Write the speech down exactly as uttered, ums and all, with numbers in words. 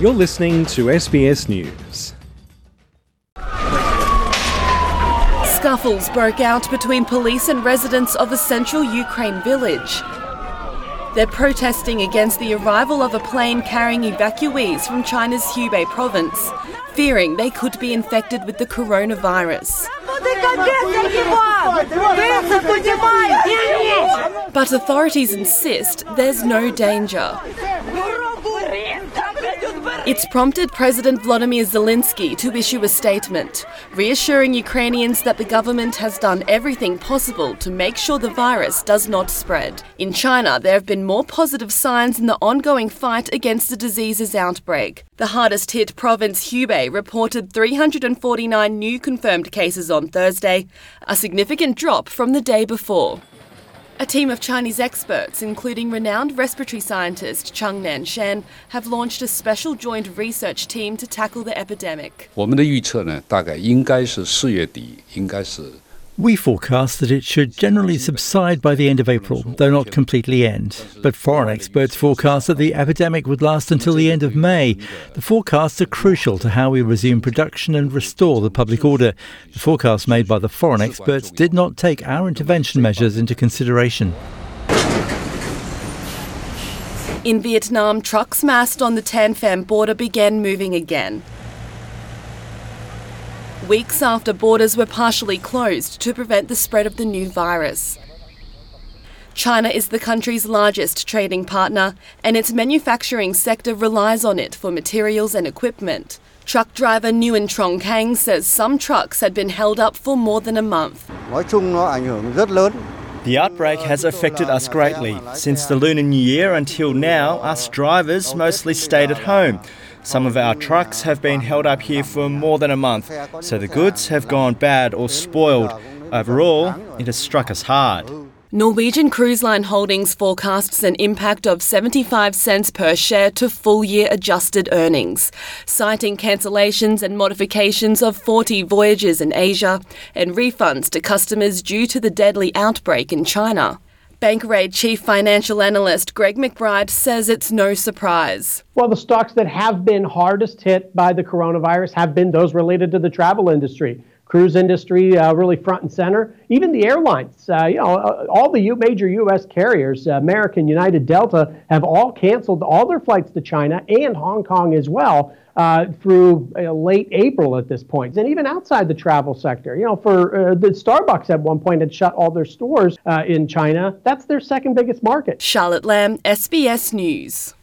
You're listening to S B S News. Scuffles broke out between police and residents of a central Ukraine village. They're protesting against the arrival of a plane carrying evacuees from China's Hubei province, fearing they could be infected with the coronavirus. But authorities insist there's no danger. It's prompted President Volodymyr Zelensky to issue a statement, reassuring Ukrainians that the government has done everything possible to make sure the virus does not spread. In China, there have been more positive signs in the ongoing fight against the disease's outbreak. The hardest hit province, Hubei, reported three hundred forty-nine new confirmed cases on Thursday, a significant drop from the day before. A team of Chinese experts, including renowned respiratory scientist Cheng Nanshan, have launched a special joint research team to tackle the epidemic. 我们的预测呢，大概应该是四月底，应该是 We forecast that it should generally subside by the end of April, though not completely end. But foreign experts forecast that the epidemic would last until the end of May. The forecasts are crucial to how we resume production and restore the public order. The forecasts made by the foreign experts did not take our intervention measures into consideration. In Vietnam, trucks massed on the Tan Pham border began moving again. Weeks after borders were partially closed to prevent the spread of the new virus. China is the country's largest trading partner, and its manufacturing sector relies on it for materials and equipment. Truck driver Nguyen Trong Kang says some trucks had been held up for more than a month. The outbreak has affected us greatly. Since the Lunar New Year until now, us drivers mostly stayed at home. Some of our trucks have been held up here for more than a month, so the goods have gone bad or spoiled. Overall, it has struck us hard. Norwegian Cruise Line Holdings forecasts an impact of seventy-five cents per share to full-year adjusted earnings, citing cancellations and modifications of forty voyages in Asia and refunds to customers due to the deadly outbreak in China. Bankrate Chief Financial Analyst Greg McBride says it's no surprise. Well, the stocks that have been hardest hit by the coronavirus have been those related to the travel industry. Cruise industry uh, really front and center. Even the airlines, uh, you know, uh, all the U- major U S carriers, uh, American, United, Delta, have all canceled all their flights to China and Hong Kong as well uh, through uh, late April at this point. And even outside the travel sector, you know, for uh, the Starbucks at one point had shut all their stores uh, in China. That's their second biggest market. Charlotte Lamb, S B S News.